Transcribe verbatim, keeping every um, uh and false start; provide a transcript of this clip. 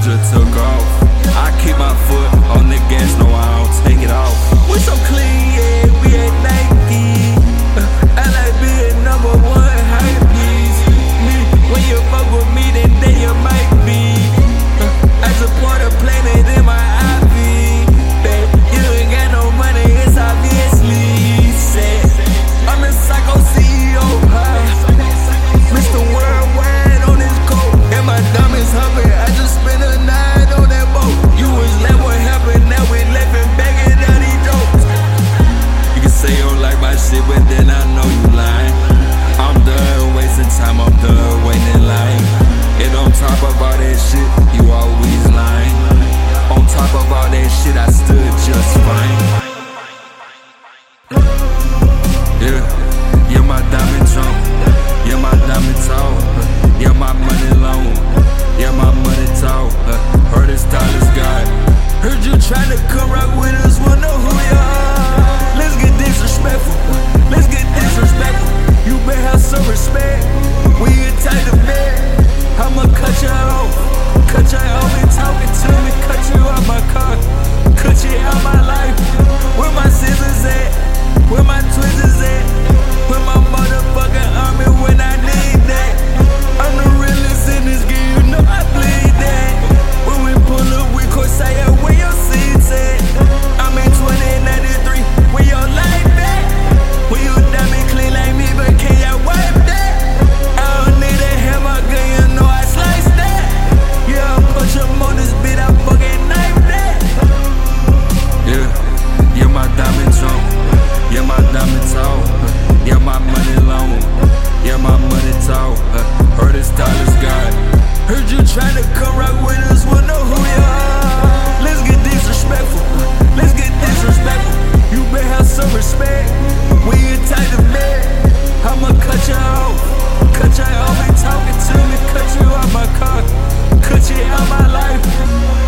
just took off. I keep my foot on the gas, no I don't take it off. We so clean, yeah, we ain't Nike. I like being number one hype beast. Me, when you fuck with me, then then you might be. I support a planet in my I V. Babe, you ain't got no money, it's obviously sad. I'm the psycho C E O, huh? Mister Worldwide on his coat, and my diamonds humming. I just spent a night on that boat. You was like, what happened? Now we laughing back at all these jokes. You can say you don't like my shit, but then I know you lying. I'm done wasting time, I'm done waiting in line. And on top of all that shit, you always lying. On top of all that shit, I stood just fine. Yeah, yeah, my diamond jump. Yeah, my diamond tall. Yeah, my money long. Yeah, my money tall. Heard his style is God. Heard you tryna come rock with us, wanna know who you are. Let's get disrespectful. Let's get disrespectful. You better have some respect. We get tight of bed. I'ma cut you off. Cut you off and talking to me. Cut you out my car. Cut you out my life. Where my scissors at? Where my tweezers at? Where my motherfucking army when I need that? I'm the realest in this game, you know I bleed that. When we pull up, we could say, where your seats at? I'm in twenty ninety-three, where your life at? When you diamond clean like me, but can you wipe that? I don't need a hammer gun, you know I slice that. Yeah, I punch him on this beat, I fucking knife that. Yeah, yeah, my diamond jump. Yeah, my diamond tall. Yeah, my money long. Yeah, my money tall. Heard his style is God. Heard you tryna come rock with us, wanna know who you are. Let's get disrespectful. Let's get disrespectful. You better have some respect. We get tight of bed. I'ma cut you off. Cut you off and talking to me. Cut you out my car. Cut you out my life.